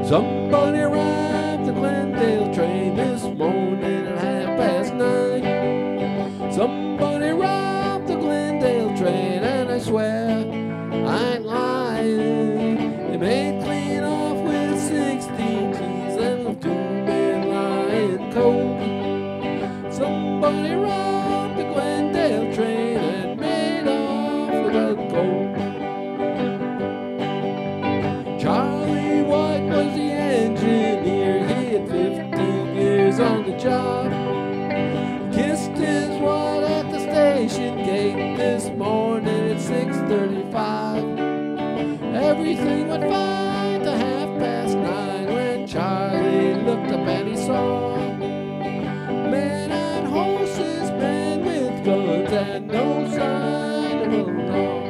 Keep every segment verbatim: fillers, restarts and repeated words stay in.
Somebody arrived the Glendale train this morning at half past nine. Somebody robbed the Glendale train, and I swear I ain't lying. They made clean off with sixteen G's and left two men lying cold. Somebody robbed the Glendale train and made off with a gold. Charlie White was the engineer. He had fifteen years on the job. Kissed his wife at the station gate this morning at six thirty-five. Everything went fine to half past nine when Charlie looked up and he saw men and horses, men with guns, and no sign of a law.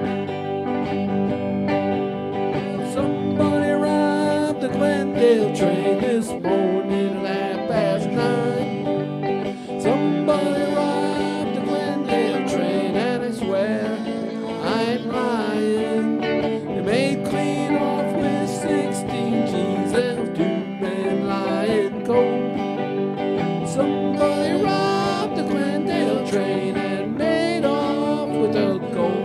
Somebody robbed the Glendale train this morning at half past nine. Somebody robbed the Glendale train, and I swear I ain't lying. They made clean off with sixteen G's and two men lying cold. Somebody robbed the Glendale train and made off with the gold.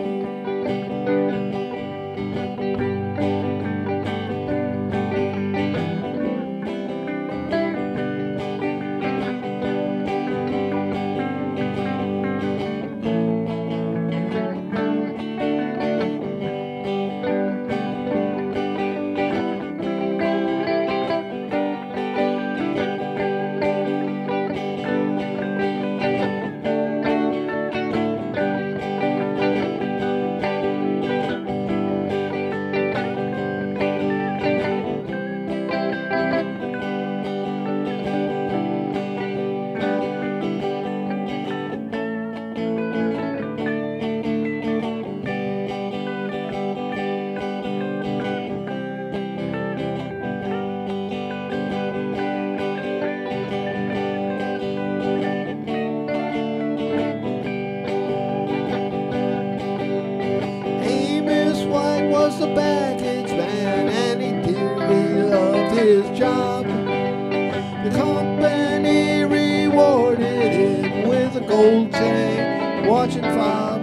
Was the baggage man, and he dearly loved his job. The company rewarded him with a gold chain, watch and fob.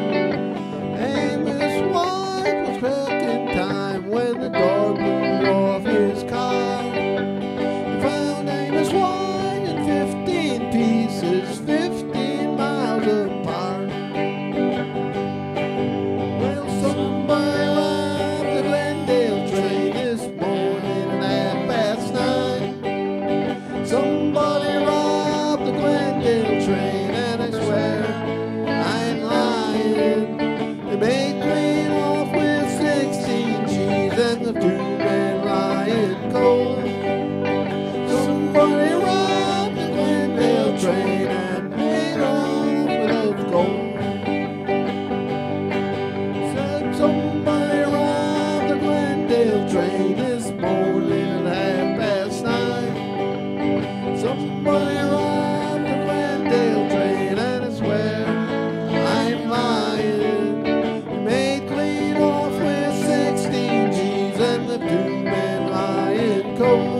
Amos White was cracking time when the door blew off his car. He found Amos White in fifteen pieces, fifteen miles apart. Well, somebody Somebody robbed the Glendale train, and I swear I ain't lying. They made clean off with sixteen G's and the two men lying cold. Somebody robbed the Glendale train and made off with gold. Said somebody robbed the Glendale train this morning at half past nine. Somebody robbed the Glendale train, and I swear I ain't lying. They made clean off with sixteen G's and the two men lying cold.